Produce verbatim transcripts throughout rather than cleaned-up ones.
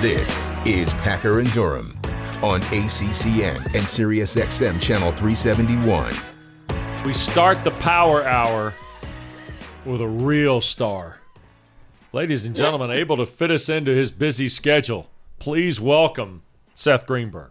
This is Packer and Durham on A C C N and Sirius X M Channel three seventy-one. We start the Power Hour with a real star. Ladies and gentlemen, able to fit us into his busy schedule, please welcome Seth Greenberg.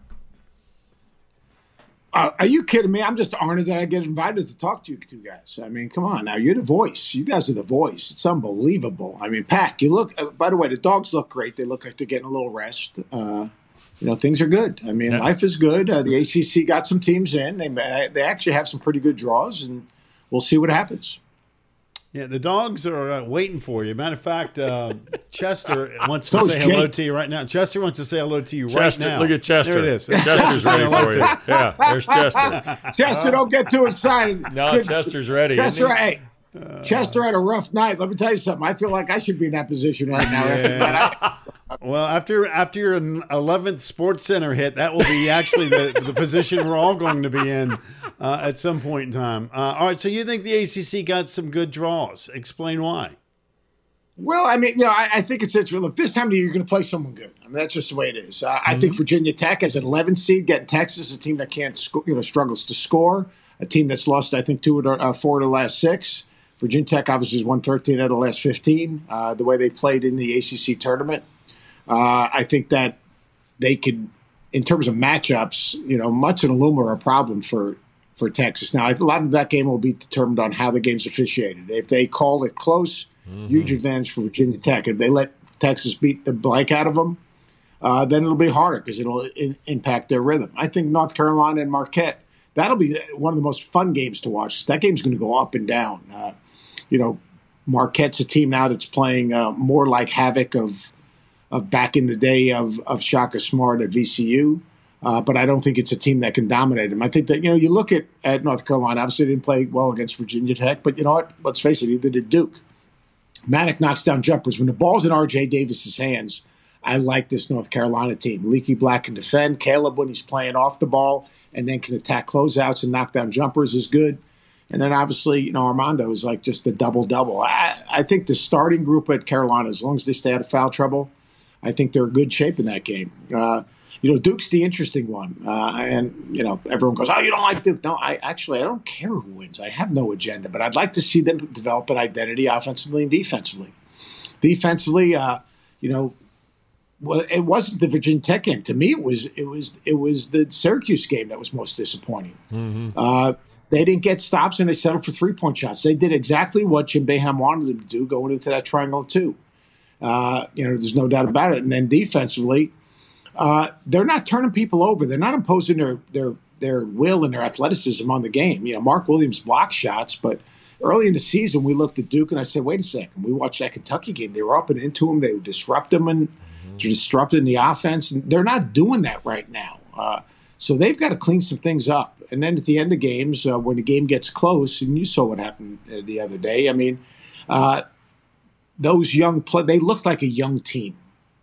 Uh, are you kidding me? I'm just honored that I get invited to talk to you two guys. I mean, come on now. You're the voice. You guys are the voice. It's unbelievable. I mean, Pack, you look, uh, by the way, the dogs look great. They look like they're getting a little rest. Uh, you know, things are good. I mean, yeah. Life is good. Uh, the A C C got some teams in. They they actually have some pretty good draws, and we'll see what happens. Yeah, the dogs are uh, waiting for you. Matter of fact, uh, Chester wants to So say is hello Jake. to you right now. Chester wants to say hello to you Chester, right now. look at Chester. There it is. Chester's ready for you. Yeah, there's Chester. Chester, don't get too excited. No, Good. Chester's ready. Chester, isn't he? hey, Chester had a rough night. Let me tell you something. I feel like I should be in that position right now. Yeah. I- Well, after after your eleventh Sports Center hit, that will be actually the, the position we're all going to be in uh, at some point in time. Uh, all right, so you think the A C C got some good draws. Explain why. Well, I mean, you know, I, I think it's interesting. Look, this time of year, you're going to play someone good. I mean, that's just the way it is. Uh, mm-hmm. I think Virginia Tech as an eleven seed getting Texas, a team that can't, sco- you know, struggles to score, a team that's lost, I think, two of the, uh, four of the last six. Virginia Tech obviously has won thirteen out of the last fifteen. Uh, the way they played in the A C C tournament, uh, I think that they could, in terms of matchups, you know, Mutz and Aluma are a problem for for Texas. Now, a lot of that game will be determined on how the game's officiated. If they call it close, mm-hmm. huge advantage for Virginia Tech. If they let Texas beat the blank out of them, uh, then it'll be harder because it'll in, impact their rhythm. I think North Carolina and Marquette, that'll be one of the most fun games to watch. That game's going to go up and down. Uh, you know, Marquette's a team now that's playing uh, more like Havoc of of back in the day of, of Shaka Smart at V C U. Uh, but I don't think it's a team that can dominate them. I think that, you know, you look at, at North Carolina, obviously they didn't play well against Virginia Tech, but you know what? Let's face it, either did Duke. Maddock knocks down jumpers. When the ball's in R J Davis's hands, I like this North Carolina team. Leaky Black can defend. Caleb, when he's playing off the ball and then can attack closeouts and knock down jumpers, is good. And then obviously, you know, Armando is like just a double-double. I, I think the starting group at Carolina, as long as they stay out of foul trouble, I think they're in good shape in that game. Uh, you know, Duke's the interesting one. Uh, and, you know, everyone goes, oh, you don't like Duke. No, I actually, I don't care who wins. I have no agenda. But I'd like to see them develop an identity offensively and defensively. Defensively, uh, you know, well, it wasn't the Virginia Tech game. To me, it was it was, it was the Syracuse game that was most disappointing. Mm-hmm. Uh, they didn't get stops, and they settled for three-point shots. They did exactly what Jim Boeheim wanted them to do going into that triangle, too. Uh, you know, there's no doubt about it. And then defensively, uh, they're not turning people over. They're not imposing their their their will and their athleticism on the game. You know, Mark Williams blocked shots, but early in the season, we looked at Duke, and I said, wait a second. We watched that Kentucky game. They were up and into them. They would disrupt them and mm-hmm. disrupting the offense. And they're not doing that right now. Uh, so they've got to clean some things up. And then at the end of games, uh, when the game gets close, and you saw what happened uh, the other day, I mean, uh, those young play, they looked like a young team,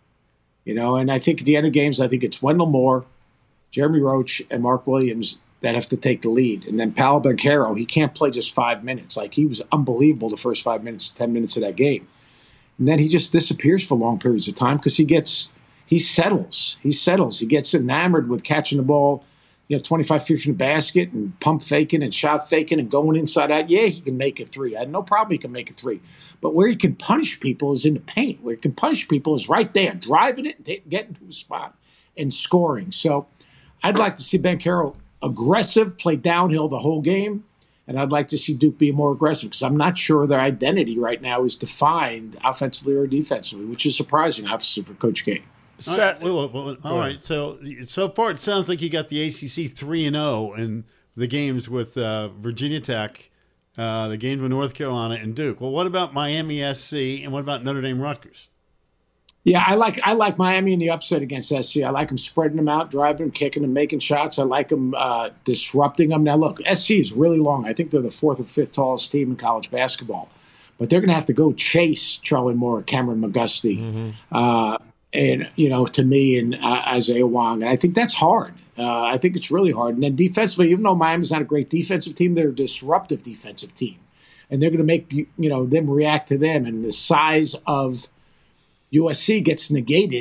you know. And I think at the end of games, I think it's Wendell Moore, Jeremy Roach, and Mark Williams that have to take the lead. And then Paolo Banchero, he can't play just five minutes. Like, he was unbelievable the first five minutes, ten minutes of that game. And then he just disappears for long periods of time because he gets, he settles. He settles. He gets enamored with catching the ball, you know, twenty-five feet from the basket and pump faking and shot faking and going inside out. Yeah, he can make a three. I had no problem he can make a three. But where he can punish people is in the paint. Where he can punish people is right there, driving it, getting to a spot, and scoring. So I'd like to see Banchero aggressive, play downhill the whole game, and I'd like to see Duke be more aggressive because I'm not sure their identity right now is defined offensively or defensively, which is surprising, obviously, for Coach K. Set. All right, well, well, all right. So so far, it sounds like you got the A C C three and zero in the games with uh, Virginia Tech, uh, the games with North Carolina and Duke. Well, what about Miami S C and what about Notre Dame Rutgers? Yeah, I like I like Miami in the upset against S C. I like them spreading them out, driving them, kicking them, making shots. I like them uh, disrupting them. Now, look, S C is really long. I think they're the fourth or fifth tallest team in college basketball, but they're going to have to go chase Charlie Moore, Cameron McGusty. Mm-hmm. Uh, And, you know, to me and uh, Isaiah Wong. And I think that's hard. Uh, I think it's really hard. And then defensively, even though Miami's not a great defensive team, they're a disruptive defensive team. And they're going to make, you know, them react to them. And the size of U S C gets negated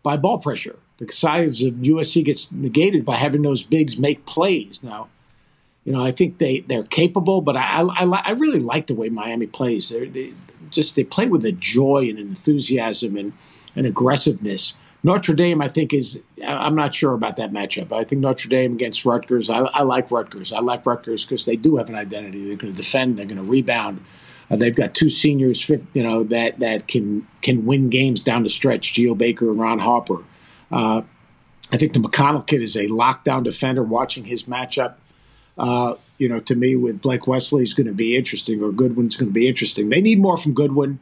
by ball pressure. The size of U S C gets negated by having those bigs make plays. Now, you know, I think they, they're capable, but I, I, I really like the way Miami plays. They're, they just they play with a joy and enthusiasm and, and aggressiveness. Notre Dame, I think, is – I'm not sure about that matchup. I think Notre Dame against Rutgers, I, I like Rutgers. I like Rutgers because they do have an identity. They're going to defend. They're going to rebound. Uh, they've got two seniors, you know, that that can can win games down the stretch, Geo Baker and Ron Harper. Uh, I think the McConnell kid is a lockdown defender. Watching his matchup, uh, you know, to me with Blake Wesley is going to be interesting, or Goodwin's going to be interesting. They need more from Goodwin.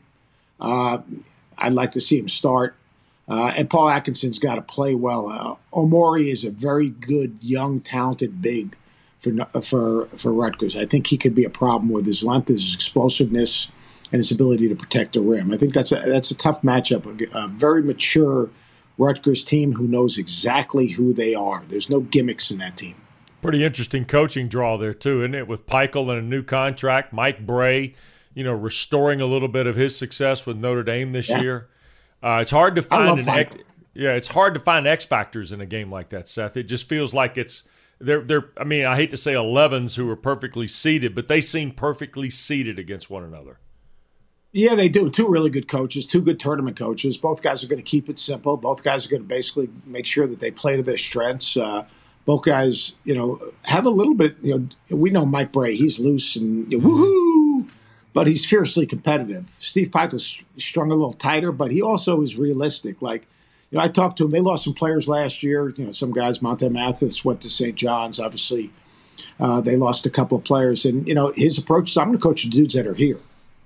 Uh, I'd like to see him start. Uh, and Paul Atkinson's got to play well. Uh, Omori is a very good, young, talented big for for for Rutgers. I think he could be a problem with his length, his explosiveness, and his ability to protect the rim. I think that's a that's a tough matchup. A, a very mature Rutgers team who knows exactly who they are. There's no gimmicks in that team. Pretty interesting coaching draw there too, isn't it? With Peichel and a new contract, Mike Bray, you know, restoring a little bit of his success with Notre Dame this yeah. year. Uh, it's hard to find an Peichel. X, yeah, it's hard to find X factors in a game like that, Seth. It just feels like it's they're they're. I mean, I hate to say elevens who are perfectly seated, but they seem perfectly seated against one another. Yeah, they do. Two really good coaches, two good tournament coaches. Both guys are going to keep it simple. Both guys are going to basically make sure that they play to their strengths. Uh, both guys, you know, have a little bit. You know, we know Mike Bray. He's loose and you know, woohoo. But he's fiercely competitive. Steve Peichel's strung a little tighter, but he also is realistic. Like, you know, I talked to him. They lost some players last year. You know, some guys, Monte Mathis went to Saint John's. Obviously, uh, they lost a couple of players. And, you know, his approach is, I'm going to coach the dudes that are here.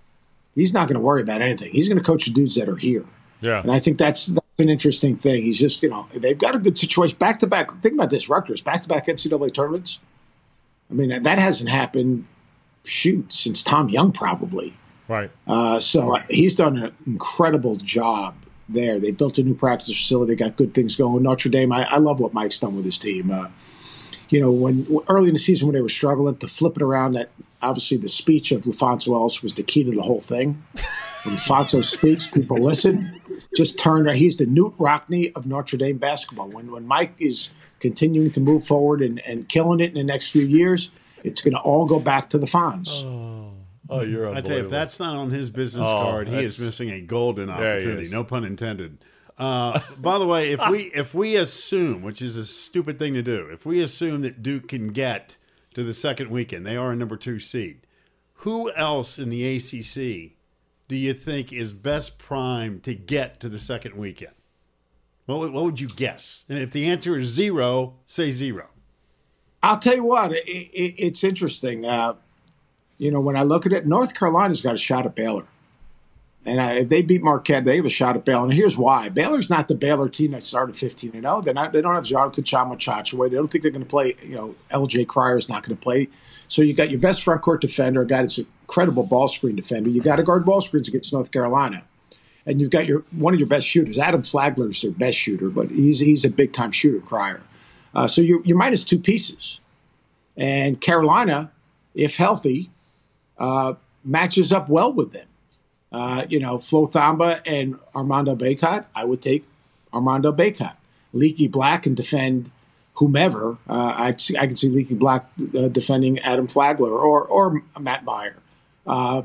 He's not going to worry about anything. He's going to coach the dudes that are here. Yeah. And I think that's, that's an interesting thing. He's just, you know, they've got a good situation. Back-to-back, think about this, Rutgers, back-to-back N C double A tournaments. I mean, that hasn't happened shoot, since Tom Young probably. Right. Uh, so uh, he's done an incredible job there. They built a new practice facility, got good things going. Notre Dame, I, I love what Mike's done with his team. Uh, you know, when early in the season when they were struggling, to flip it around, that obviously the speech of LaFonso Ellis was the key to the whole thing. When LaFonso speaks, people listen. Just turn around. He's the Newt Rockney of Notre Dame basketball. When when Mike is continuing to move forward and, and killing it in the next few years, it's going to all go back to the Fonz. Oh, oh you're unbelievable. I tell you, if that's not on his business oh, card, he is missing a golden opportunity. Yeah, no pun intended. Uh, by the way, if we if we assume, which is a stupid thing to do, if we assume that Duke can get to the second weekend, they are a number two seed. Who else in the A C C do you think is best primed to get to the second weekend? What would, what would you guess? And if the answer is zero, say zero. I'll tell you what, it, it, it's interesting. Uh, you know, when I look at it, North Carolina's got a shot at Baylor. And I, if they beat Marquette, they have a shot at Baylor. And here's why. Baylor's not the Baylor team that started fifteen and oh. They're not, they don't have Jonathan Chama Chachaway. They don't think they're going to play, you know, L J Cryer's not going to play. So you got your best front court defender, a guy that's an incredible ball screen defender. You got to guard ball screens against North Carolina. And you've got your one of your best shooters. Adam Flagler's their best shooter, but he's he's a big-time shooter, Cryer. Uh, so you're, you're minus two pieces. And Carolina, if healthy, uh, matches up well with them. Uh, you know, Flo Thamba and Armando Bacot, I would take Armando Bacot. Leaky Black can defend whomever. Uh, I, I can see Leaky Black uh, defending Adam Flagler or or Matt Meyer. Uh,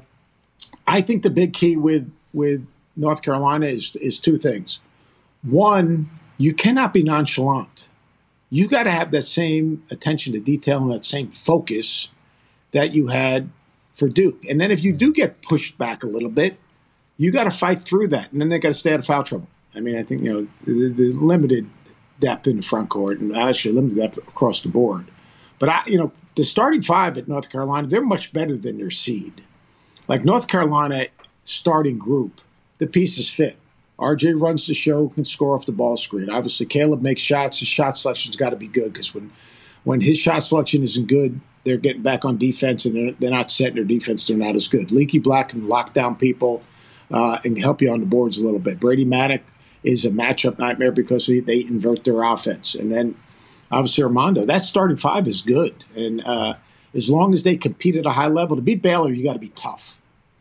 I think the big key with with North Carolina is is two things. One, you cannot be nonchalant. You got to have that same attention to detail and that same focus that you had for Duke. And then if you do get pushed back a little bit, you got to fight through that. And then they got to stay out of foul trouble. I mean, I think, you know, the, the limited depth in the front court and actually limited depth across the board. But, I, you know, the starting five at North Carolina, they're much better than their seed. Like North Carolina starting group, the pieces fit. R J runs the show, can score off the ball screen. Obviously, Caleb makes shots. His shot selection's got to be good because when, when his shot selection isn't good, they're getting back on defense and they're, they're not setting their defense. They're not as good. Leaky Black can lock down people uh, and help you on the boards a little bit. Brady Maddock is a matchup nightmare because they, they invert their offense. And then, obviously, Armando, that starting five is good. And uh, as long as they compete at a high level, to beat Baylor, you got to be tough.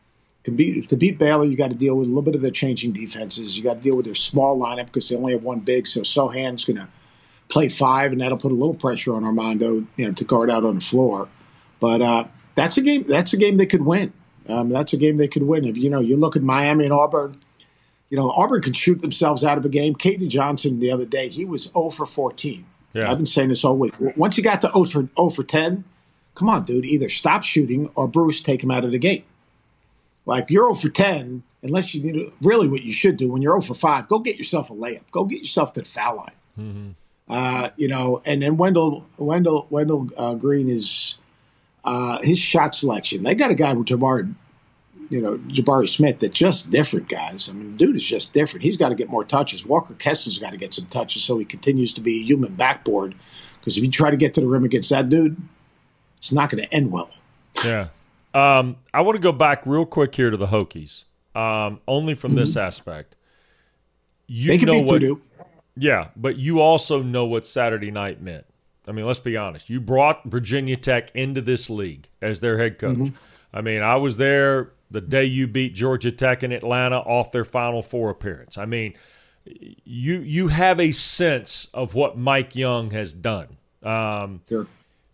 to beat, to beat Baylor, you got to deal with a little bit of their changing defenses. You got to deal with their small lineup because they only have one big. So Sohan's going to play five, and that'll put a little pressure on Armando, you know, to guard out on the floor. But uh, that's a game. That's a game they could win. Um, that's a game they could win. If you know, you look at Miami and Auburn. You know, Auburn can shoot themselves out of a game. Katie Johnson the other day, he was zero for fourteen. Yeah. I've been saying this all week. Once you got to zero for zero for ten, come on, dude. Either stop shooting or Bruce take him out of the game. Like, you're zero for ten, unless you need really what you should do when you're zero for five, go get yourself a layup. Go get yourself to the foul line. Mm-hmm. Uh, you know, and then Wendell Wendell Wendell uh, Green is uh, his shot selection. They got a guy with Jabari, you know, Jabari Smith that's just different, guys. I mean, dude is just different. He's got to get more touches. Walker Kessler's got to get some touches so he continues to be a human backboard. Because if you try to get to the rim against that dude, it's not going to end well. Yeah. Um, I want to go back real quick here to the Hokies, um, only from mm-hmm. this aspect. You they can know beat what, Purdue. Yeah, but you also know what Saturday night meant. I mean, let's be honest. You brought Virginia Tech into this league as their head coach. Mm-hmm. I mean, I was there the day you beat Georgia Tech in Atlanta off their Final Four appearance. I mean, you you have a sense of what Mike Young has done. Um, sure.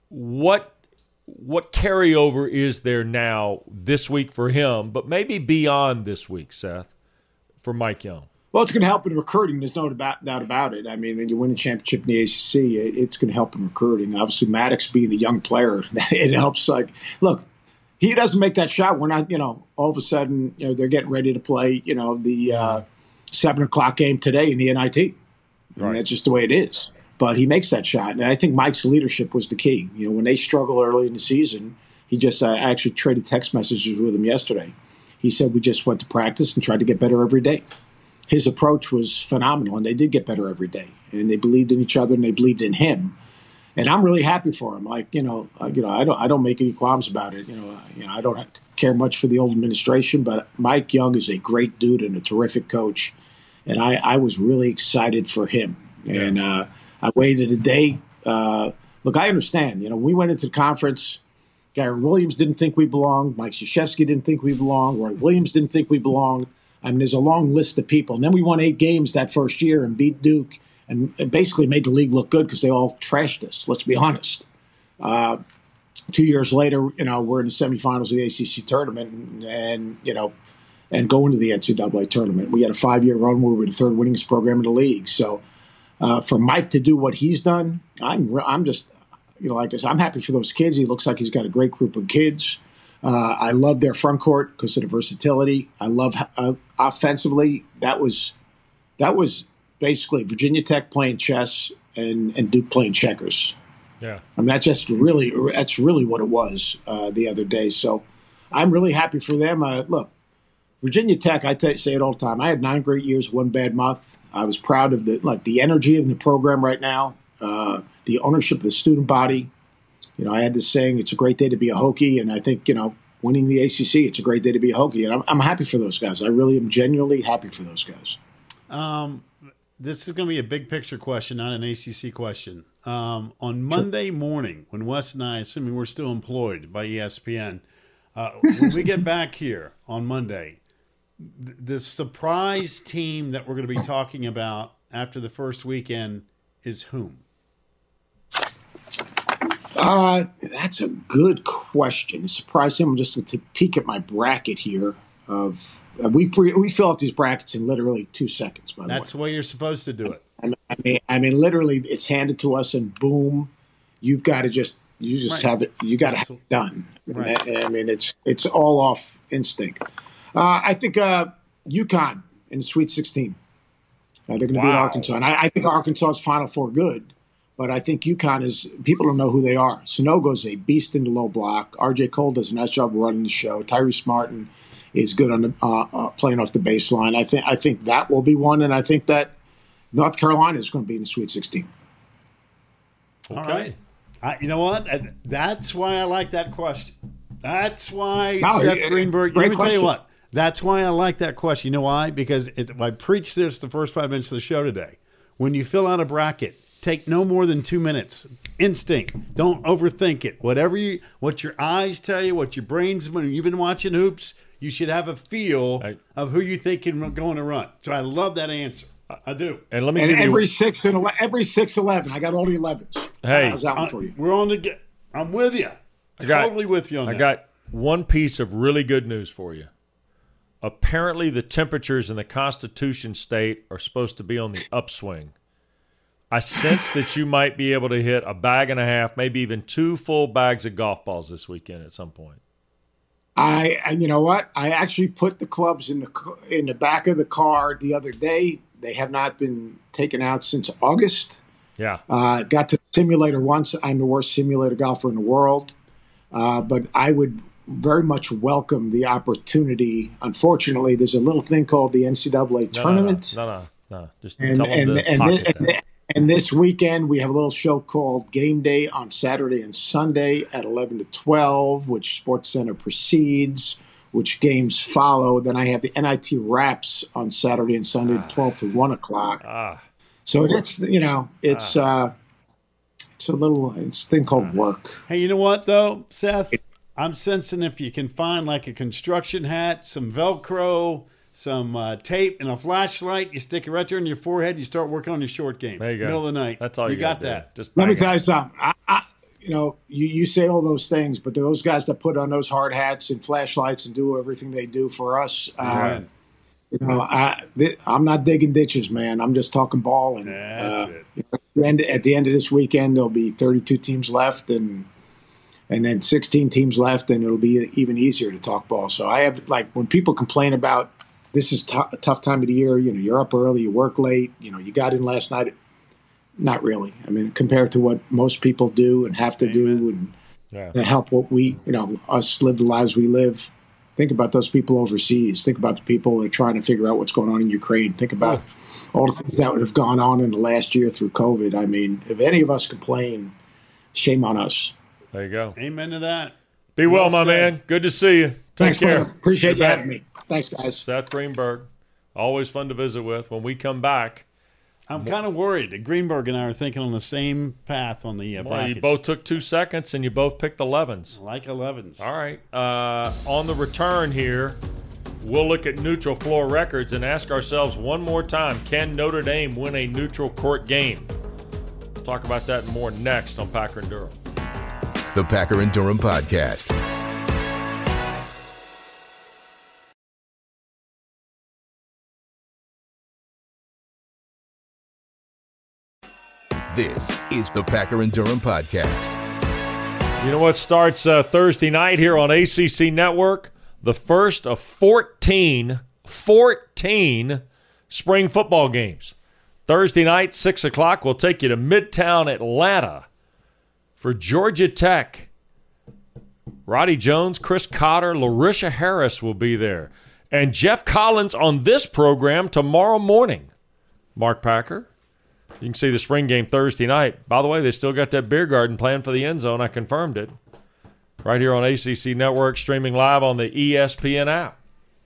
What what carryover is there now this week for him, but maybe beyond this week, Seth, for Mike Young? Well, it's going to help in recruiting. There's no doubt about it. I mean, when you win a championship in the A C C, it's going to help in recruiting. Obviously, Maddox being a young player, it helps. Like, look, he doesn't make that shot. We're not, you know, all of a sudden, you know, they're getting ready to play, you know, the uh, seven o'clock game today in the N I T. I mean, right. That's just the way it is. But he makes that shot, and I think Mike's leadership was the key. You know, when they struggled early in the season, he just uh, actually traded text messages with him yesterday. He said we just went to practice and tried to get better every day. His approach was phenomenal, and they did get better every day. And they believed in each other, and they believed in him. And I'm really happy for him. Like, you know, uh, you know, I don't, I don't make any qualms about it. You know, uh, you know, I don't care much for the old administration, but Mike Young is a great dude and a terrific coach, and I, I was really excited for him. Yeah. And uh, I waited a day. Uh, look, I understand. You know, we went into the conference. Gary Williams didn't think we belonged. Mike Krzyzewski didn't think we belonged. Roy Williams didn't think we belonged. I mean, there's a long list of people. And then we won eight games that first year and beat Duke and basically made the league look good because they all trashed us, let's be honest. Uh, two years later, you know, we're in the semifinals of the A C C tournament and, and you know, and go into the N C double A tournament. We had a five-year run where we were the third winningest program in the league. So uh, for Mike to do what he's done, I'm I'm just, you know, like I said, I'm happy for those kids. He looks like he's got a great group of kids. Uh, I love their front court because of the versatility. I love uh, offensively. That was that was basically Virginia Tech playing chess and, and Duke playing checkers. Yeah, I mean that's just really that's really what it was uh, the other day. So I'm really happy for them. Uh, look, Virginia Tech. I tell, say it all the time. I had nine great years, one bad month. I was proud of the like the energy of the program right now, uh, the ownership of the student body. You know, I had this saying, it's a great day to be a Hokie, and I think, you know, winning the A C C, it's a great day to be a Hokie, and I'm, I'm happy for those guys. I really am genuinely happy for those guys. Um, this is going to be a big picture question, not an A C C question. Um, on Monday sure. morning, when Wes and I, assuming we're still employed by E S P N, uh, when we get back here on Monday, th- the surprise team that we're going to be talking about after the first weekend is whom? Uh, that's a good question. It's surprising. I'm just to peek at my bracket here. Of uh, we pre, we fill out these brackets in literally two seconds. By the that's way, the way you're supposed to do it. I mean, I mean, I mean, literally, it's handed to us, and boom, you've got to just you just right. have it. You got to have it done. Right. I, I mean, it's it's all off instinct. Uh, I think uh, UConn in the Sweet sixteen. Uh, they're going to wow. beat Arkansas, and I, I think Arkansas's Final Four good. But I think UConn is – people don't know who they are. Sunogo's a beast in the low block. R J Cole does a nice job running the show. Tyrese Martin is good on the uh, uh, playing off the baseline. I think I think that will be one, and I think that North Carolina is going to be in the Sweet sixteen. Okay. All right. I, you know what? That's why I like that question. That's why no, Seth it, Greenberg – let me question. tell you what. That's why I like that question. You know why? Because it, I preached this the first five minutes of the show today. When you fill out a bracket – take no more than two minutes. Instinct. Don't overthink it. Whatever you, what your eyes tell you, what your brains, when you've been watching hoops, you should have a feel I, of who you think can go on a run. So I love that answer. I do. And let me and give every you six and ele- every six eleven. I got all the elevens. Hey, how's that one I, for you? we're on the get. I'm with you. I got- Totally with you on I that. got one piece of really good news for you. Apparently, the temperatures in the Constitution State are supposed to be on the upswing. I sense that you might be able to hit a bag and a half, maybe even two full bags of golf balls this weekend at some point. I, and you know what? I actually put the clubs in the ca- in the back of the car the other day. They have not been taken out since August. Yeah. Uh, got to the simulator once. I'm the worst simulator golfer in the world, uh, but I would very much welcome the opportunity. Unfortunately, there's a little thing called the N C double A No, tournament. No, no, no. no, no. Just And, tell them and, to and, pocket and, that. and this weekend, we have a little show called Game Day on Saturday and Sunday at eleven to twelve, which Sports Center precedes, which games follow. Then I have the N I T Wraps on Saturday and Sunday, Ah. twelve to one o'clock. Ah. So it's, you know, it's Ah. uh, it's a little, it's a thing called work. Hey, you know what though, Seth? I'm sensing if you can find like a construction hat, some Velcro, some uh, tape, and a flashlight, you stick it right there in your forehead. You start working on your short game. There you go. Middle of the night. That's all you, you got gotta do. that. Just Let me bang tell it. you something. I, I, you know, you, you say all those things, but those guys that put on those hard hats and flashlights and do everything they do for us, uh, Right. you know, I, th- I'm not digging ditches, man. I'm just talking ball. And That's uh, it. you know, at, the end, at the end of this weekend, there'll be thirty-two teams left, and and then sixteen teams left, and it'll be even easier to talk ball. So I have, like, when people complain about this is t- a tough time of the year, you know, you're up early, you work late, you know, you got in last night. Not really. I mean, compared to what most people do and have to do and Yeah. to help what we, you know, us live the lives we live. Think about those people overseas. Think about the people that are trying to figure out what's going on in Ukraine. Think about all the things that would have gone on in the last year through COVID. I mean, if any of us complain, shame on us. There you go. Amen to that. Be well, Well my said. man. Good to see you. Take Thanks, care. brother. Appreciate You're you back. having me. Thanks, guys. Seth Greenberg. Always fun to visit with. When we come back, I'm kind of worried that Greenberg and I are thinking on the same path on the uh, well, you brackets. both took two seconds and you both picked elevens. like elevens. All right. Uh, on the return here, we'll look at neutral floor records and ask ourselves one more time, can Notre Dame win a neutral court game? We'll talk about that and more next on Packer and Durham. The Packer and Durham Podcast. This is the Packer and Durham Podcast. You know what starts uh, Thursday night here on A C C Network? The first of fourteen, fourteen spring football games. Thursday night, six o'clock, we'll take you to Midtown Atlanta for Georgia Tech. Roddy Jones, Chris Cotter, Larisha Harris will be there. And Jeff Collins on this program tomorrow morning. Mark Packer. You can see the spring game Thursday night. By the way, they still got that beer garden planned for the end zone. I confirmed it. Right here on A C C Network, streaming live on the E S P N app.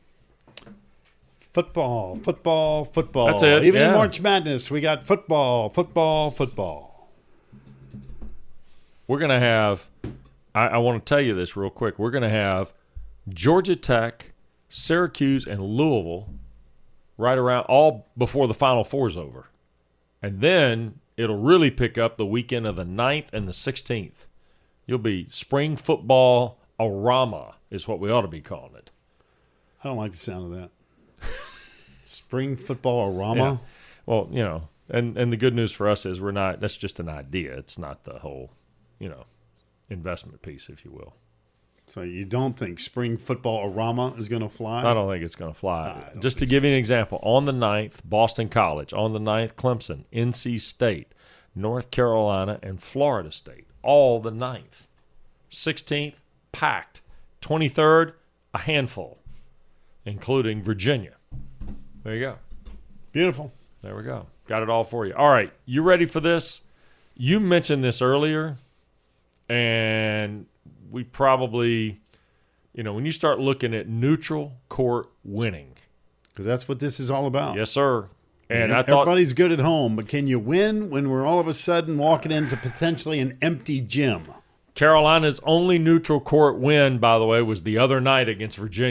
Football, football, football. That's it, Even in yeah. March Madness, we got football, football, football. We're going to have, I, I want to tell you this real quick. We're going to have Georgia Tech, Syracuse, and Louisville right around, all before the Final Four is over. And then it'll really pick up the weekend of the ninth and the sixteenth. You'll be spring football arama is what we ought to be calling it. I don't like the sound of that. Spring football arama. Yeah. Well, you know, and, and the good news for us is we're not, that's just an idea. It's not the whole, you know, investment piece, if you will. So you don't think spring football arama is going to fly? I don't think it's going to fly. I don't Just to think give you an example, on the ninth, Boston College. On the ninth, Clemson, N C State, North Carolina, and Florida State. All the ninth. sixteenth, packed. twenty-third, a handful, including Virginia. There you go. Beautiful. There we go. Got it all for you. All right, you ready for this? You mentioned this earlier, and we probably, you know, when you start looking at neutral court winning. Because that's what this is all about. Yes, sir. And I thought, everybody's good at home, but can you win when we're all of a sudden walking into potentially an empty gym? Carolina's only neutral court win, by the way, was the other night against Virginia.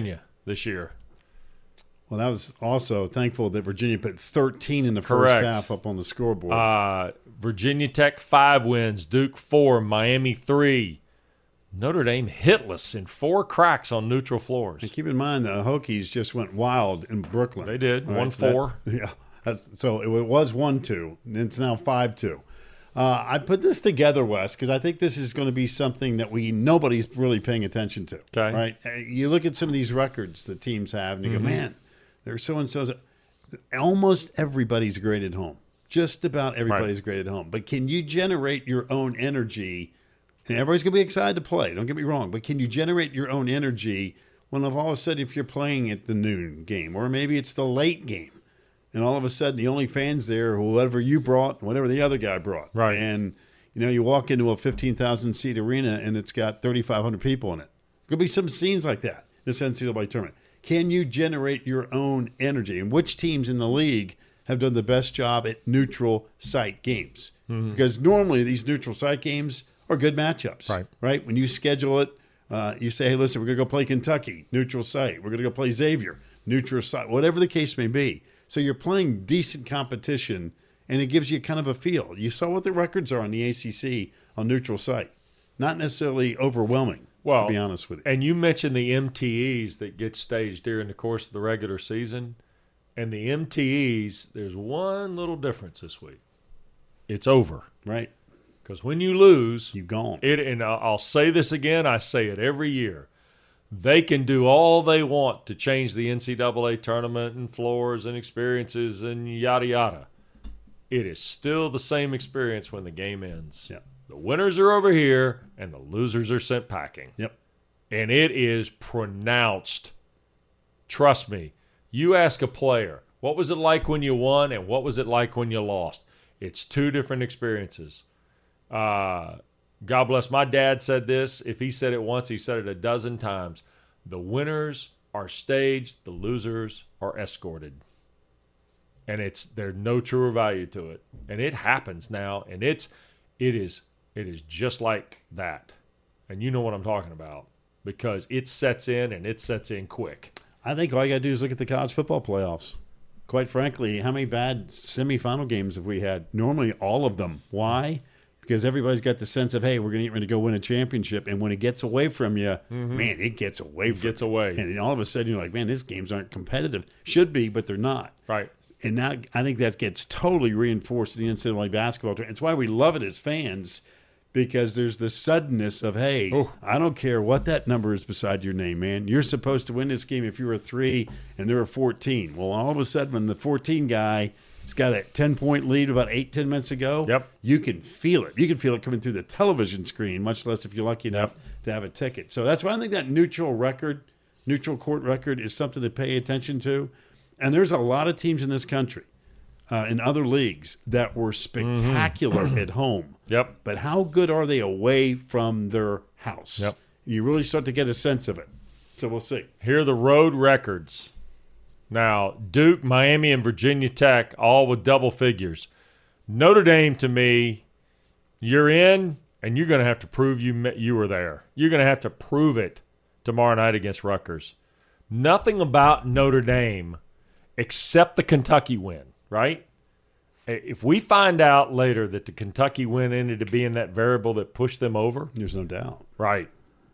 this year. Well, that was also thankful that Virginia put thirteen in the Correct. first half up on the scoreboard. Uh, Virginia Tech five wins, Duke four, Miami three. Notre Dame hitless in four cracks on neutral floors. And keep in mind, the Hokies just went wild in Brooklyn. They did, Right? one four. That- yeah, that's, so it was one two, and it's now five two. Uh, I put this together, Wes, because I think this is going to be something that we nobody's really paying attention to. Okay. Right? Uh, You look at some of these records that teams have, and you Mm-hmm. go, man, there's so and so. Almost everybody's great at home. Just about everybody's Right. great at home. But can you generate your own energy? And everybody's going to be excited to play. Don't get me wrong. But can you generate your own energy when all of a sudden if you're playing at the noon game or maybe it's the late game and all of a sudden the only fans there are whoever you brought, whatever the other guy brought. Right. And, you know, you walk into a fifteen thousand seat arena and it's got thirty-five hundred people in it. There'll be some scenes like that, this N C double A tournament. Can you generate your own energy? And which teams in the league have done the best job at neutral site games? Mm-hmm. Because normally these neutral site games are good matchups. Right. Right? When you schedule it, uh, you say, hey, listen, we're going to go play Kentucky, neutral site. We're going to go play Xavier, neutral site, whatever the case may be. So you're playing decent competition, and it gives you kind of a feel. You saw what the records are on the A C C on neutral site. Not necessarily overwhelming, Well, to be honest with you. And you mentioned the M T Es that get staged during the course of the regular season. And the M T Es, there's one little difference this week. It's over. Right? Because when you lose, You've gone. it, and I'll I'll say this again, I say it every year. They can do all they want to change the N C double A tournament and floors and experiences and yada, yada. It is still the same experience when the game ends. Yep. The winners are over here, and the losers are sent packing. Yep. And it is pronounced. Trust me. You ask a player, what was it like when you won and what was it like when you lost? It's two different experiences. Uh, God bless. My dad said this. If he said it once, he said it a dozen times. The winners are staged. The losers are escorted. And it's there's no truer value to it. And it happens now. And it's it is it is just like that. And you know what I'm talking about because it sets in and it sets in quick. I think all you got to do is look at the college football playoffs. Quite frankly, how many bad semifinal games have we had? Normally, all of them. Why? Because everybody's got the sense of, hey, we're going to get ready to go win a championship. And when it gets away from you, mm-hmm. man, it gets away it from gets you. away. And then all of a sudden, you're like, man, these games aren't competitive. Should be, but they're not. Right. And now I think that gets totally reinforced in the N C double A basketball tournament. It's why we love it as fans, because there's the suddenness of, hey, oh. I don't care what that number is beside your name, man. You're supposed to win this game if you were three and there were fourteen. Well, all of a sudden, when the fourteen guy has got a ten-point lead about eight, ten minutes ago, yep. you can feel it. You can feel it coming through the television screen, much less if you're lucky enough yep. to have a ticket. So that's why I think that neutral record, neutral court record is something to pay attention to. And there's a lot of teams in this country, uh, in other leagues, that were spectacular mm-hmm. at home. Yep. But how good are they away from their house? Yep. You really start to get a sense of it. So we'll see. Here are the road records. Now, Duke, Miami, and Virginia Tech, all with double figures. Notre Dame, to me, you're in, and you're going to have to prove you you were there. You're going to have to prove it tomorrow night against Rutgers. Nothing about Notre Dame except the Kentucky win, right? If we find out later that the Kentucky win ended up being that variable that pushed them over. There's no doubt. Right.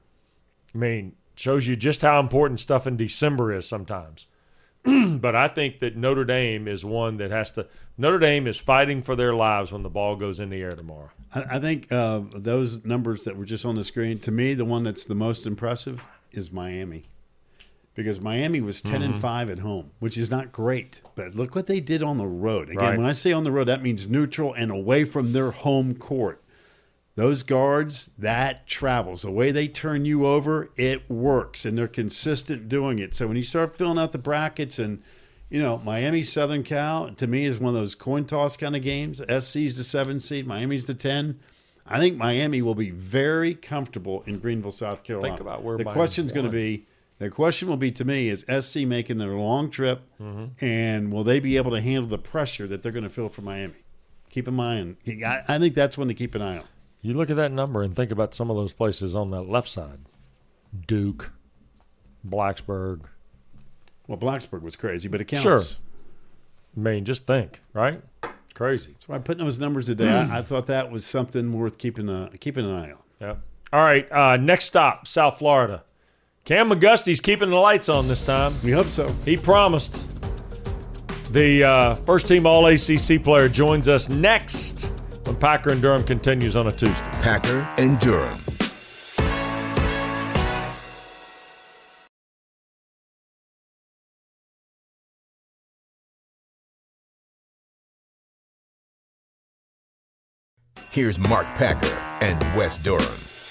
I mean, shows you just how important stuff in December is sometimes. But I think that Notre Dame is one that has to – Notre Dame is fighting for their lives when the ball goes in the air tomorrow. I, I think uh, those numbers that were just on the screen, to me, the one that's the most impressive is Miami. Because Miami was ten mm-hmm. and five at home, which is not great. But look what they did on the road. Again, right. when I say on the road, that means neutral and away from their home court. Those guards, that travels. The way they turn you over, it works, and they're consistent doing it. So when you start filling out the brackets and, you know, Miami, Southern Cal, to me is one of those coin toss kind of games. S C's the seven seed, Miami's the ten. I think Miami will be very comfortable in Greenville, South Carolina. Think about where the Miami's question's going to won. be, the question will be to me, is S C making their long trip, mm-hmm. and will they be able to handle the pressure that they're going to feel from Miami? Keep in mind, I, I think that's one to keep an eye on. You look at that number and think about some of those places on that left side. Duke, Blacksburg, Well, Blacksburg was crazy, but it counts. Sure. I mean, just think, right? Crazy. That's why I'm putting those numbers today. I, I thought that was something worth keeping a, keeping an eye on. Yeah. All right, uh, next stop, South Florida. Cam McGusty's keeping the lights on this time. We hope so. He promised. The uh, first-team All A C C player joins us next when Packer and Durham continues on a Tuesday. Packer and Durham. Here's Mark Packer and Wes Durham.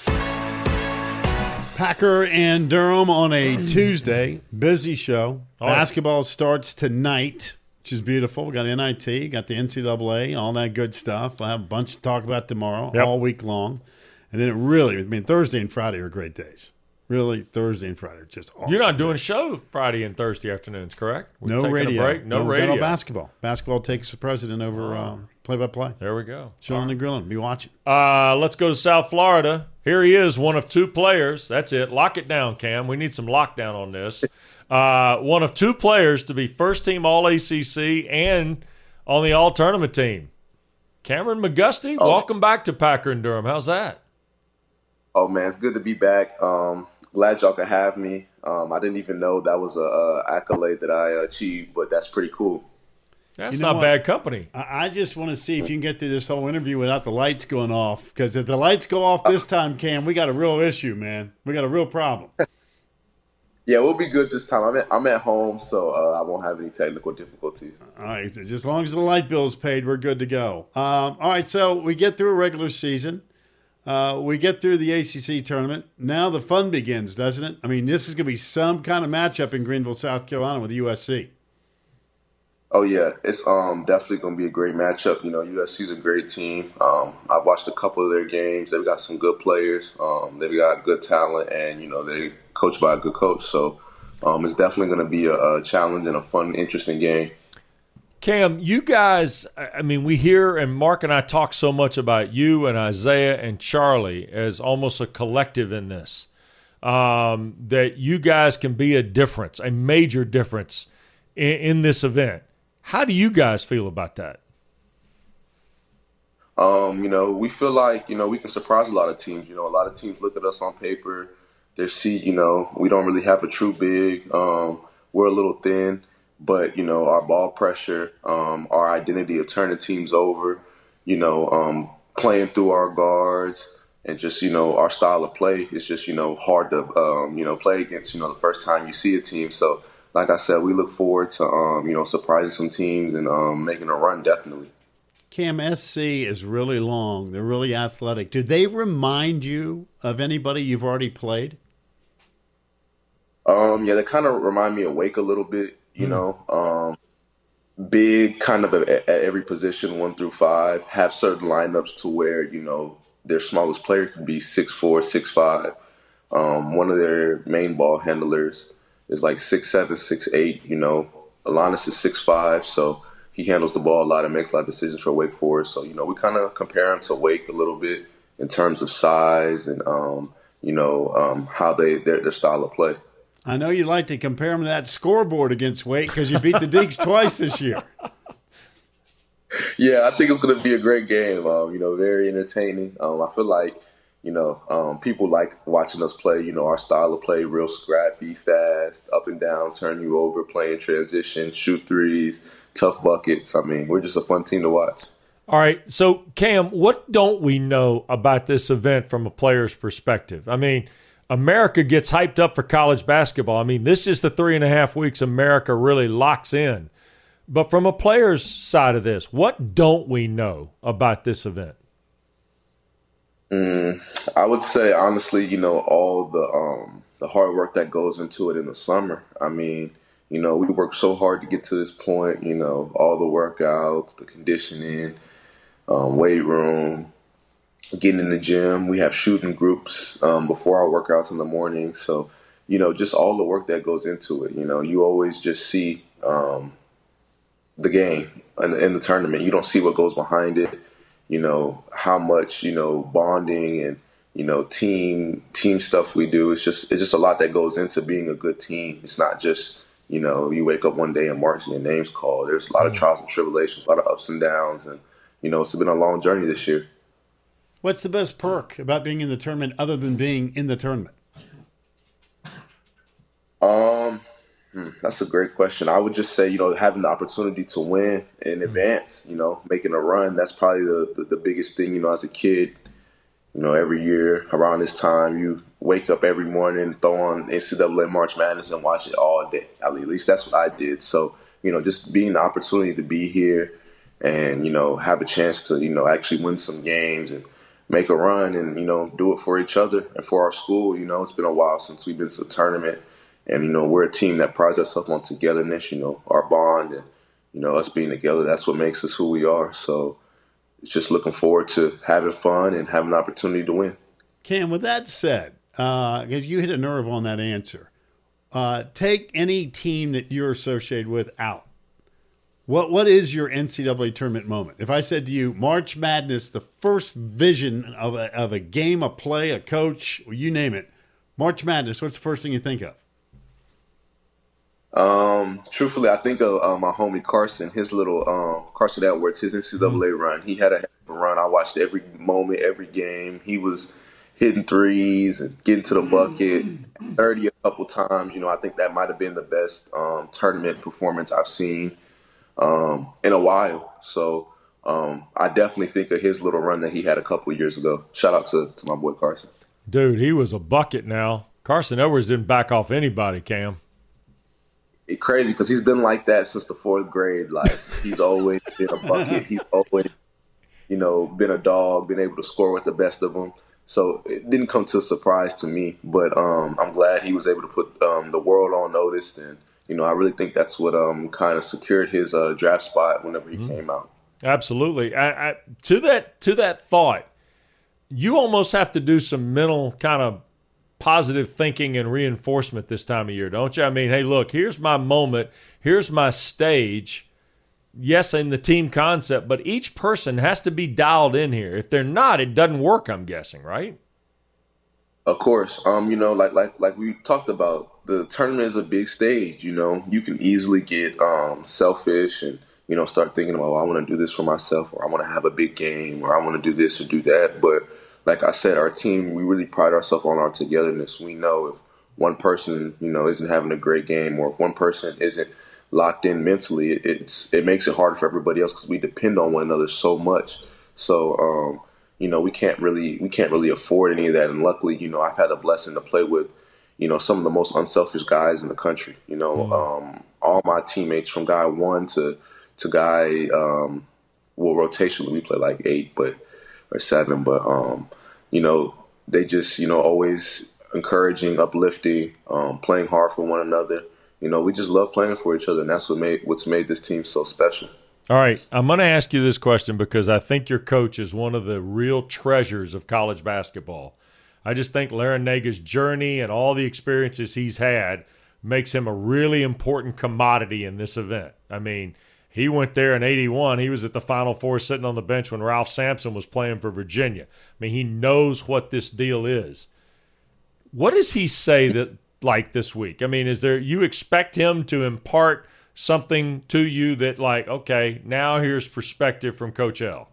Packer and Durham on a Tuesday. Busy show. All right. Basketball starts tonight, which is beautiful. We got N I T, got the N C double A, all that good stuff. I'll have a bunch to talk about tomorrow, Yep. all week long. And then it really, I mean, Thursday and Friday are great days. Really, Thursday and Friday are just awesome. You're not doing a show Friday and Thursday afternoons, correct? We're No taking radio. A break? No, no radio. No basketball. Basketball takes the precedent over uh, play-by-play. There we go. Chilling and grilling. Be watching. Uh, let's go to South Florida. Here he is, one of two players. That's it. Lock it down, Cam. We need some lockdown on this. Uh, one of two players to be first-team All A C C and on the All-Tournament team. Cameron McGusty, Oh. welcome back to Packer and Durham. How's that? Oh man, it's good to be back. Um, glad y'all could have me. Um, I didn't even know that was a, a accolade that I achieved, but that's pretty cool. That's You know not what? bad company. I I just want to see if you can get through this whole interview without the lights going off. Because if the lights go off this time, Cam, we got a real issue, man. We got a real problem. Yeah, we'll be good this time. I'm at, I'm at home, so uh, I won't have any technical difficulties. All right, just as long as the light bill's paid, we're good to go. Um, all right, so we get through a regular season. Uh, we get through the A C C tournament. Now the fun begins, doesn't it? I mean, this is going to be some kind of matchup in Greenville, South Carolina with U S C. Oh yeah, it's um definitely going to be a great matchup. You know, U S C's a great team. Um, I've watched a couple of their games. They've got some good players. Um, they've got good talent, and you know they coached by a good coach. So um, it's definitely going to be a, a challenge and a fun, interesting game. Cam, you guys, I mean, we hear, and Mark and I talk so much about you and Isaiah and Charlie as almost a collective in this, um, that you guys can be a difference, a major difference in, in this event. How do you guys feel about that? Um, you know, we feel like, you know, we can surprise a lot of teams. You know, a lot of teams look at us on paper. They see, you know, we don't really have a true big. Um, we're a little thin. But, you know, our ball pressure, um, our identity of turning teams over, you know, um, playing through our guards and just, you know, our style of play is just, you know, hard to, um, you know, play against, you know, the first time you see a team. So, like I said, we look forward to, um, you know, surprising some teams and um, making a run, definitely. Cam, S C is really long. They're really athletic. Do they remind you of anybody you've already played? Um, yeah, they kind of remind me of Wake a little bit. You know, um, big kind of at, at every position, one through five, have certain lineups to where, you know, their smallest player could be six four, six five. Um, one of their main ball handlers is like six seven, six eight. You know, Alanis is six five, so he handles the ball a lot and makes a lot of decisions for Wake Forest. So, you know, we kind of compare him to Wake a little bit in terms of size and, um, you know, um, how they their, their style of play. I know you like to compare them to that scoreboard against Wake because you beat the Deeks twice this year. Yeah, I think it's going to be a great game. Um, you know, very entertaining. Um, I feel like, you know, um, people like watching us play. You know, our style of play, real scrappy, fast, up and down, turn you over, playing transition, shoot threes, tough buckets. I mean, we're just a fun team to watch. All right. So, Cam, what don't we know about this event from a player's perspective? I mean, America gets hyped up for college basketball. I mean, this is the three and a half weeks America really locks in. But from a player's side of this, what don't we know about this event? Mm, I would say, honestly, you know, all the um, the hard work that goes into it in the summer. I mean, you know, we work so hard to get to this point, you know, all the workouts, the conditioning, um, weight room, getting in the gym. We have shooting groups um, before our workouts in the morning. So, you know, just all the work that goes into it. You know, you always just see um, the game and in the tournament. You don't see what goes behind it. You know, how much, you know, bonding and, you know, team team stuff we do. It's just it's just a lot that goes into being a good team. It's not just, you know, you wake up one day in March and your name's called. There's a lot of trials and tribulations, a lot of ups and downs, and you know, it's been a long journey this year. What's the best perk about being in the tournament other than being in the tournament? Um, hmm, that's a great question. I would just say, you know, having the opportunity to win in advance, you know, making a run, that's probably the, the, the biggest thing, you know, as a kid. You know, every year around this time, you wake up every morning, throw on N C double A March Madness and watch it all day. At least that's what I did. So, you know, just being the opportunity to be here and, you know, have a chance to, you know, actually win some games and make a run and, you know, do it for each other and for our school. You know, it's been a while since we've been to a tournament. And, you know, we're a team that prides ourselves on togetherness, you know, our bond and, you know, us being together. That's what makes us who we are. So it's just looking forward to having fun and having an opportunity to win. Cam, with that said, uh, you hit a nerve on that answer. Uh, take any team that you're associated with out. What What is your N C double A tournament moment? If I said to you, March Madness, the first vision of a, of a game, a play, a coach, you name it, March Madness, what's the first thing you think of? Um, truthfully, I think of uh, my homie Carson, his little um, Carson Edwards, his N C double A mm-hmm. run. He had a heck of a run. I watched every moment, every game. He was hitting threes and getting to the bucket, thirty a couple times. You know, I think that might have been the best um, tournament performance I've seen um, in a while. So um, I definitely think of his little run that he had a couple of years ago. Shout out to, to my boy Carson. Dude, he was a bucket now. Carson Edwards didn't back off anybody, Cam. It's crazy because he's been like that since the fourth grade. Like, he's always been a bucket. He's always, you know, been a dog, been able to score with the best of them. So it didn't come to a surprise to me. But um, I'm glad he was able to put um, the world on notice. And, you know, I really think that's what um, kind of secured his uh, draft spot whenever he mm-hmm. came out. Absolutely. I, I, to that to that thought, you almost have to do some mental kind of positive thinking and reinforcement this time of year, don't you? I mean, hey, look, here's my moment. Here's my stage. Yes, in the team concept, but each person has to be dialed in here. If they're not, it doesn't work, I'm guessing, right? Of course. Um, you know, like like like we talked about, the tournament is a big stage, you know. You can easily get um, selfish and, you know, start thinking about, oh, I want to do this for myself, or I want to have a big game, or I want to do this or do that. But like I said, our team, we really pride ourselves on our togetherness. We know if one person, you know, isn't having a great game, or if one person isn't locked in mentally, it, it's it makes it harder for everybody else because we depend on one another so much. So, um, you know, we can't really we can't really afford any of that. And luckily, you know, I've had the blessing to play with, you know, some of the most unselfish guys in the country. You know, mm-hmm. um, all my teammates from guy one to to guy, um, well, rotationally we play like eight, but. or seven, but, um, you know, they just, you know, always encouraging, uplifting, um, playing hard for one another. You know, we just love playing for each other, and that's what made what's made this team so special. All right, I'm going to ask you this question because I think your coach is one of the real treasures of college basketball. I just think Larrañaga's journey and all the experiences he's had makes him a really important commodity in this event. I mean, he went there in eighty-one. He was at the Final Four sitting on the bench when Ralph Sampson was playing for Virginia. I mean, he knows what this deal is. What does he say that like this week? I mean, is there you expect him to impart something to you that like, okay, now here's perspective from Coach L?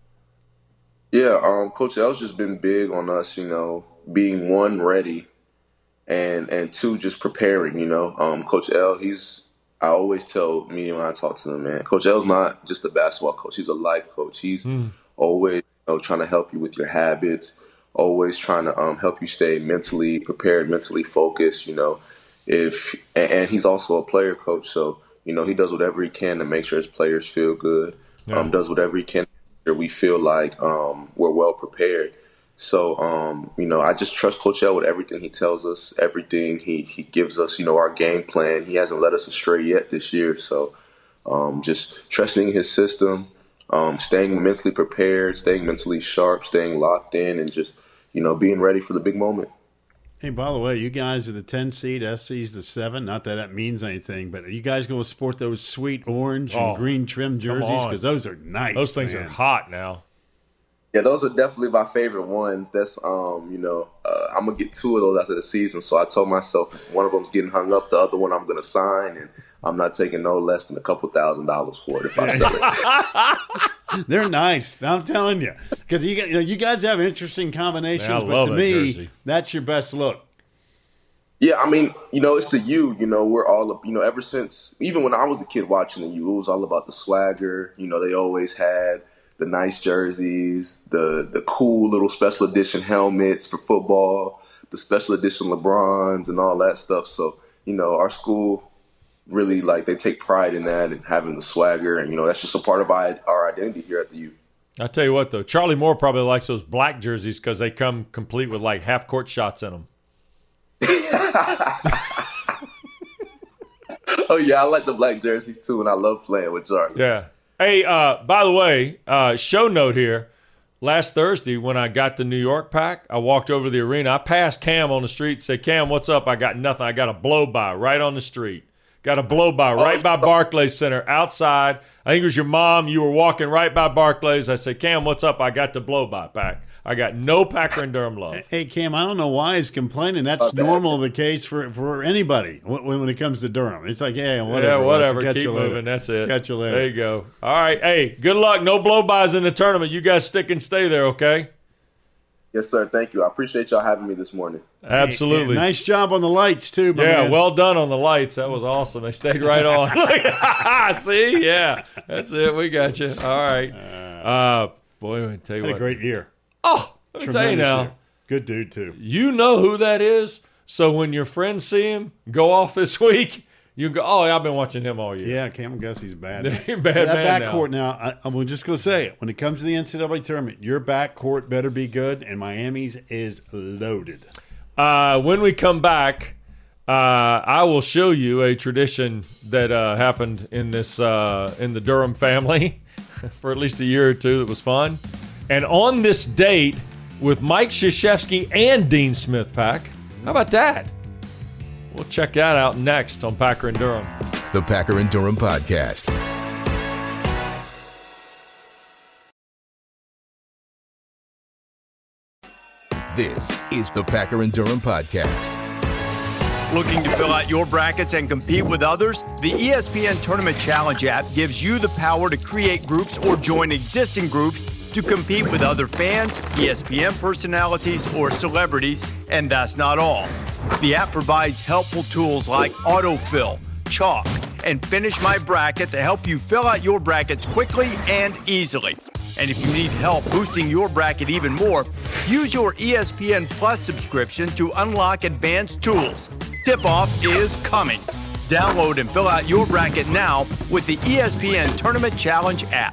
Yeah, um, Coach L's just been big on us, you know, being one, ready, and and two, just preparing, you know. Um, Coach L, he's I always tell me when I talk to him, man, Coach L's not just a basketball coach. He's a life coach. He's mm. always, you know, trying to help you with your habits, always trying to um, help you stay mentally prepared, mentally focused, you know. If and, and he's also a player coach, so, you know, he does whatever he can to make sure his players feel good, yeah. um, does whatever he can to make sure we feel like um, we're well prepared. So, um, you know, I just trust Coach L with everything he tells us, everything he, he gives us, you know, our game plan. He hasn't led us astray yet this year. So um, just trusting his system, um, staying mentally prepared, staying mentally sharp, staying locked in, and just, you know, being ready for the big moment. Hey, by the way, you guys are the ten seed, S C's the seven. Not that that means anything, but are you guys going to sport those sweet orange and oh, green trim jerseys? Because those are nice. Those things man. are hot now. Yeah, those are definitely my favorite ones. That's, um, you know, uh, I'm gonna get two of those after the season. So I told myself if one of them's getting hung up, the other one I'm gonna sign, and I'm not taking no less than a couple thousand dollars for it if I sell it. They're nice. I'm telling you, because you, you know you guys have interesting combinations, Man, I but love to that me, jersey. that's your best look. Yeah, I mean, you know, it's the U. You know, we're all, you know, ever since, even when I was a kid watching the U, it was all about the swagger. You know, they always had the nice jerseys, the the cool little special edition helmets for football, the special edition LeBrons and all that stuff. So, you know, our school really, like, they take pride in that and having the swagger. And, you know, that's just a part of our, our identity here at the U. I tell you what, though, Charlie Moore probably likes those black jerseys because they come complete with, like, half-court shots in them. Oh, yeah, I like the black jerseys, too, and I love playing with Charlie. Yeah. Hey, uh, by the way, uh, show note here. Last Thursday when I got the New York pack, I walked over to the arena. I passed Cam on the street and said, Cam, what's up? I got nothing. I got a blow-by right on the street. Got a blow-by right by Barclays Center outside. I think it was your mom. You were walking right by Barclays. I said, Cam, what's up? I got the blow-by pack. I got no Packer and Durham love. Hey, Cam, I don't know why he's complaining. That's Okay. normal the case for, for anybody when, when it comes to Durham. It's like, yeah, whatever. Yeah, Russ, whatever. catch Keep you later. moving. That's it. Catch you later. There you go. All right. Hey, good luck. No blow-bys in the tournament. You guys stick and stay there, okay? Yes, sir. Thank you. I appreciate y'all having me this morning. Absolutely. Hey, nice job on the lights, too, my Yeah, man. well done on the lights. That was awesome. They stayed right on. See? Yeah. That's it. We got you. All right. Uh, boy, let me tell you Had a what. great year. Oh, let me tell you Tremendous now. year. Good dude, too. You know who that is. So when your friends see him go off this week, you go, oh, I've been watching him all year. Yeah, Cam Gussie's bad. Bad that man backcourt now, I, I'm just going to say it. When it comes to the N C double A tournament, your backcourt better be good, and Miami's is loaded. Uh, when we come back, uh, I will show you a tradition that uh, happened in this uh, in the Durham family for at least a year or two that was fun. And on this date with Mike Krzyzewski and Dean Smith Pack, how about that? We'll check that out next on Packer and Durham. The Packer and Durham Podcast. This is the Packer and Durham Podcast. Looking to fill out your brackets and compete with others? The E S P N Tournament Challenge app gives you the power to create groups or join existing groups to compete with other fans, E S P N personalities, or celebrities, and that's not all. The app provides helpful tools like autofill, chalk, and Finish My Bracket to help you fill out your brackets quickly and easily. And if you need help boosting your bracket even more, use your E S P N Plus subscription to unlock advanced tools. Tip-off is coming. Download and fill out your bracket now with the E S P N Tournament Challenge app.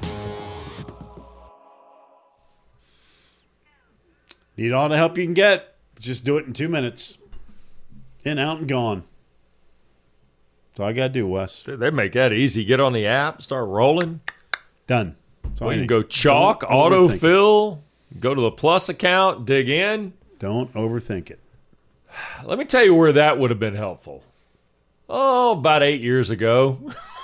Need all the help you can get. Just do it in two minutes. In, out, and gone. That's all I got to do, Wes. They make that easy. Get on the app, start rolling. Done. That's all We you can need. go chalk, Don't overthink it. autofill, go to the Plus account, dig in. Don't overthink it. Let me tell you where that would have been helpful. Oh, about eight years ago.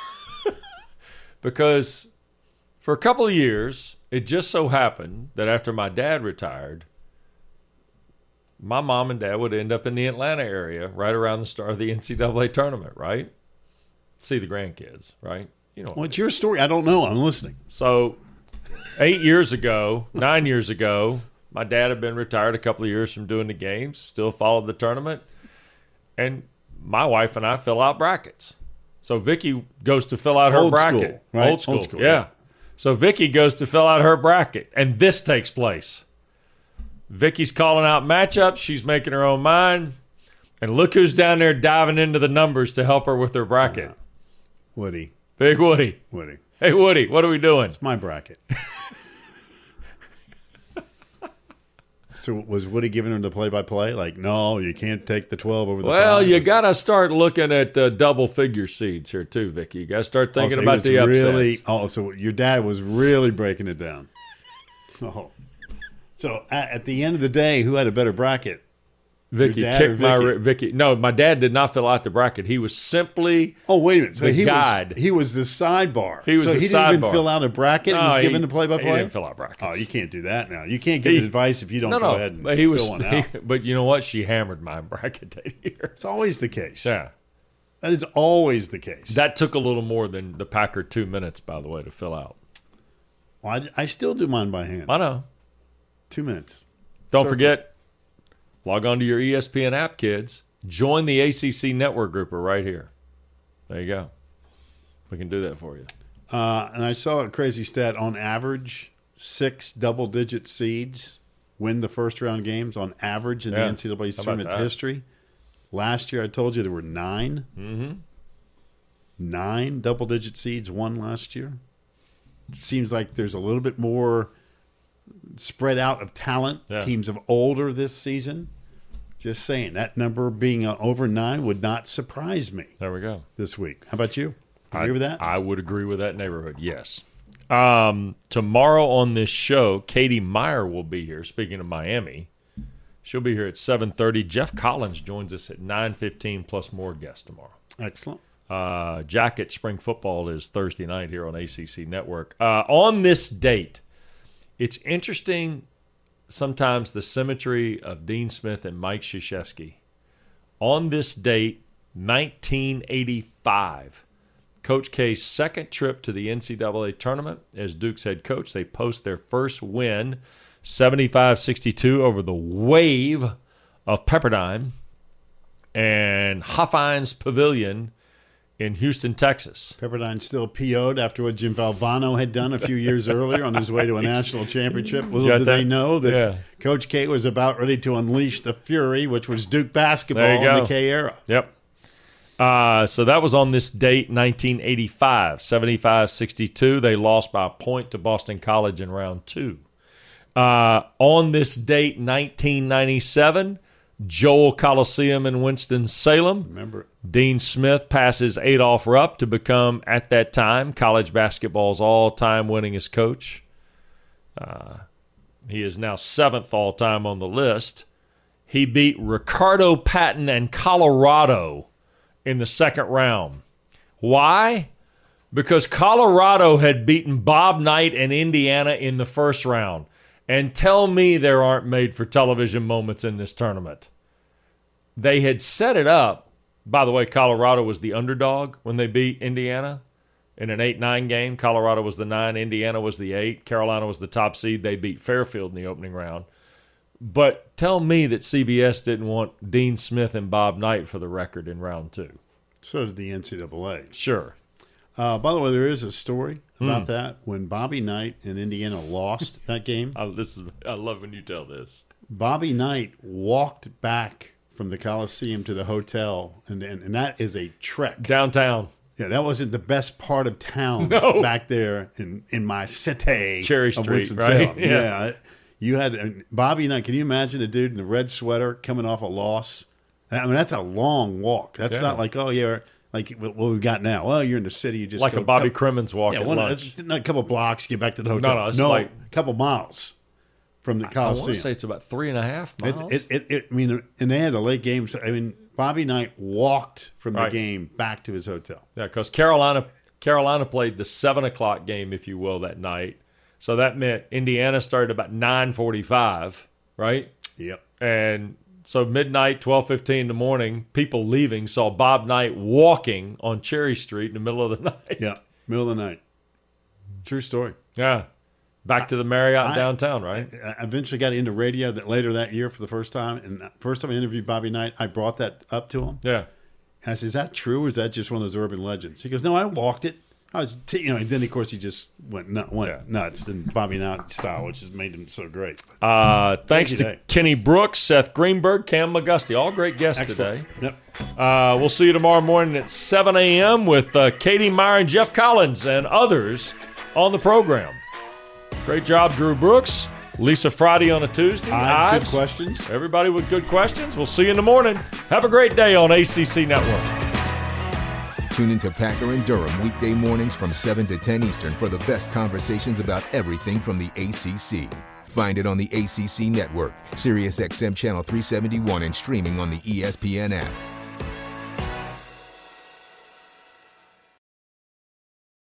Because for a couple of years, it just so happened that after my dad retired, my mom and dad would end up in the Atlanta area right around the start of the N C double A tournament, right? See the grandkids, right? You know. What's your story? I don't know. I'm listening. So eight years ago, nine years ago, my dad had been retired a couple of years from doing the games, still followed the tournament. And my wife and I fill out brackets. So Vicky goes to fill out her Old bracket. school, right? Old school, Old school, yeah. yeah. So Vicky goes to fill out her bracket, and this takes place. Vicky's calling out matchups. She's making her own mind. And look who's down there diving into the numbers to help her with her bracket. Uh, Woody. Big Woody. Woody. Hey, Woody, what are we doing? It's my bracket. So was Woody giving him the play-by-play? Like, no, you can't take the twelve over the Well, five. you Was- got to start looking at uh, double figure seeds here too, Vicky. You got to start Oh, thinking so he about was the upsets. really, oh, so your dad was really breaking it down. Oh. So at, at the end of the day, who had a better bracket? Vicky kicked my Vicky? Vicky. No, my dad did not fill out the bracket. He was simply oh wait a minute. So the he guide. Was, he was the sidebar. He was so the he sidebar. didn't even fill out a bracket. No, and was he, given the play-by-play. He didn't fill out brackets. Oh, you can't do that now. You can't give he, advice if you don't no, go no, ahead and but he was, fill one out. He, but you know what? She hammered my bracket that year. It's always the case. Yeah, that is always the case. That took a little more than the Packer two minutes, by the way, to fill out. Well, I, I still do mine by hand. I know. Two minutes. Don't Circle. forget. Log on to your E S P N app, kids. Join the A C C network group right here. There you go. We can do that for you. Uh, and I saw a crazy stat. On average, six double-digit seeds win the first-round games on average in yeah. the N C double A tournament's history. Last year, I told you there were nine. Mm-hmm. Nine double-digit seeds won last year. It seems like there's a little bit more spread out of talent. Yeah. Teams of older this season. Just saying, that number being uh, over nine would not surprise me. There we go. This week. How about you? Agree I, with that? I would agree with that neighborhood, yes. Um, tomorrow on this show, Katie Meyer will be here. Speaking of Miami, she'll be here at seven thirty. Jeff Collins joins us at nine fifteen, plus more guests tomorrow. Excellent. Uh, Jacket Spring Football is Thursday night here on A C C Network. Uh, on this date, it's interesting sometimes the symmetry of Dean Smith and Mike Krzyzewski. On this date, nineteen eighty-five, Coach K's second trip to the N C double A tournament as Duke's head coach. They post their first win, seventy-five sixty-two, over the Wave of Pepperdine and Hofheinz Pavilion in Houston, Texas. Pepperdine still P O'd after what Jim Valvano had done a few years earlier on his way to a national championship. Little did that? they know that yeah. Coach K was about ready to unleash the fury, which was Duke basketball in the K era. Yep. Uh, so that was on this date, nineteen eighty-five, seventy-five sixty-two. They lost by a point to Boston College in round two. Uh, on this date, nineteen ninety-seven, Joel Coliseum in Winston-Salem. Remember it. Dean Smith passes Adolph Rupp to become, at that time, college basketball's all-time winningest coach. Uh, he is now seventh all-time on the list. He beat Ricardo Patton and Colorado in the second round. Why? Because Colorado had beaten Bob Knight and Indiana in the first round. And tell me there aren't made-for-television moments in this tournament. They had set it up. By the way, Colorado was the underdog when they beat Indiana in an eight nine game. Colorado was the nine, Indiana was the eight. Carolina was the top seed. They beat Fairfield in the opening round. But tell me that C B S didn't want Dean Smith and Bob Knight for the record in round two. So did the N C double A. Sure. Uh, by the way, there is a story about mm. that. When Bobby Knight and Indiana lost that game. I, this is, I love when you tell this. Bobby Knight walked back from the Coliseum to the hotel, and, and, and that is a trek. Downtown. Yeah, that wasn't the best part of town no. back there in, in my city. Cherry Street, right? Yeah. yeah. You had Bobby Knight. Can you imagine the dude in the red sweater coming off a loss? I mean, that's a long walk. That's yeah. not like, oh, yeah, like what we've got now. Well, you're in the city. You just like go a Bobby couple, Crimmins walk yeah, at one, lunch. Not a couple blocks, get back to the hotel. No, no, it's no, like a couple miles from the Coliseum. I want to say it's about three and a half miles. It's, it, it, it, I mean, and they had the late games. I mean, Bobby Knight walked from the right. game back to his hotel. Yeah, because Carolina, Carolina played the seven o'clock game, if you will, that night. So that meant Indiana started about nine forty-five, right? Yep. And so midnight, twelve fifteen in the morning, people leaving saw Bob Knight walking on Cherry Street in the middle of the night. Yeah, middle of the night. True story. Yeah. Back to the Marriott I, downtown, right? I, I eventually got into radio that later that year for the first time. And the first time I interviewed Bobby Knight, I brought that up to him. Yeah. And I said, is that true or is that just one of those urban legends? He goes, no, I walked it. I was, t-, you know, and then of course he just went, nut, went yeah. nuts in Bobby Knight style, which has made him so great. Uh, thanks to day. Kenny Brooks, Seth Greenberg, Cam McGusty, all great guests Excellent. today. Yep. Uh, we'll see you tomorrow morning at seven a.m. with uh, Katie Meyer and Jeff Collins and others on the program. Great job, Drew Brooks. Lisa Friday on a Tuesday. Ives, good questions. Everybody with good questions. We'll see you in the morning. Have a great day on A C C Network. Tune into Packer and Durham weekday mornings from seven to ten Eastern for the best conversations about everything from the A C C. Find it on the A C C Network, SiriusXM Channel three seventy-one, and streaming on the E S P N app.